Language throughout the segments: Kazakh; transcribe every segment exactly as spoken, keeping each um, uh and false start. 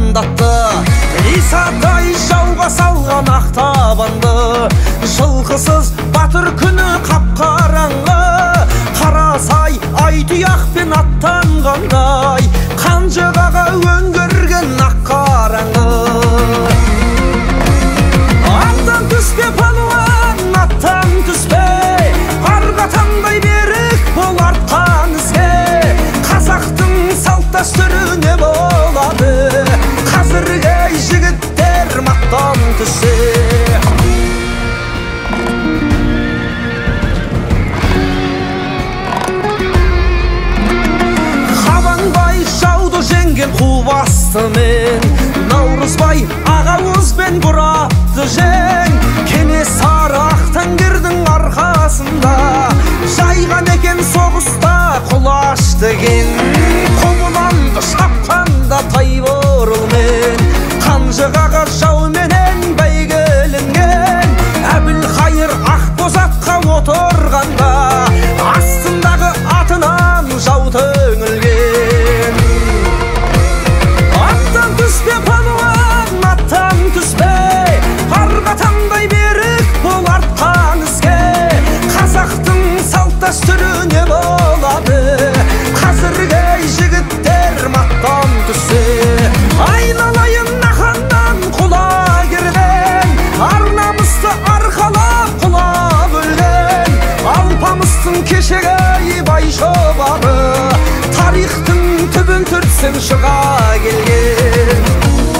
ырандатты, Исатай жауға салған ақтабанды. Жылқысыз батыр күні қап-қараңғы, Қарасай ай-тұяқпен аттанғандай, Қанжығаға өңгерген ақ қараңғы. Аттан түспе палуан, аттан түспе, арға таңдай берік бол артқан ізге. Қазақтың салт дәстүрі не болады, қазіргі жігіттер мақтан түссе. Қабанбай жауды жеңген қу бастымен, Наурызбай ағауызбен бұратты жең. Кенесары ақтаңгердің арқасында жайған екен соғыста құлаш деген. Құбыланды шапқанда Тайбұрылмен, Қанжығаға жауменен бәйгеленген. Әбілқайыр Ақбозатқа отырғанда астындағы атынан жау төңілген. Аттан түспе палуан, аттан түспе, арға таңдай берік бол артқан ізге. Қазақтың салт дәстүрі не болады, қазіргі жігіттер мақтан түссе. Айналайын наханнан құлагерден, ар-намысты арқалап құлап өлген. Алпамыстың кешегі бай-шобаны, тарихтың түбін түртсін шыға келген.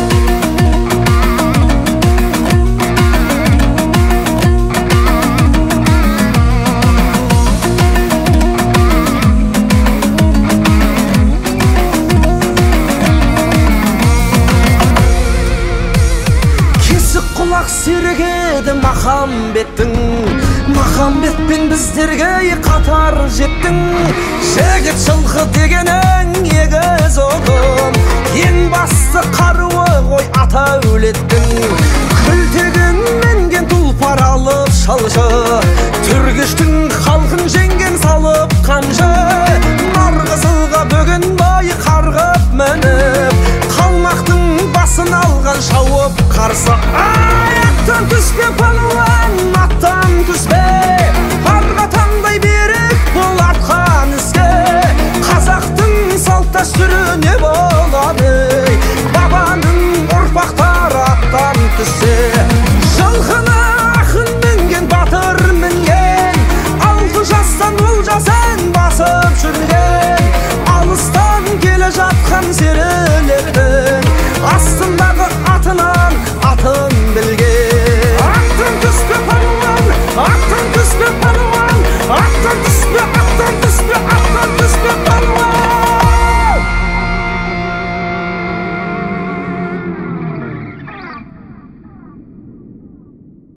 Құлақ сергеді Махамбеттің, Махамбетпен біздерге қатар жеттің. Жігіт жылқы дегенің егіз ұғым, ең басты қаруы ғой ата өлеттің. Күлтеген менген тұлпар алып шалшы, түргештің халқын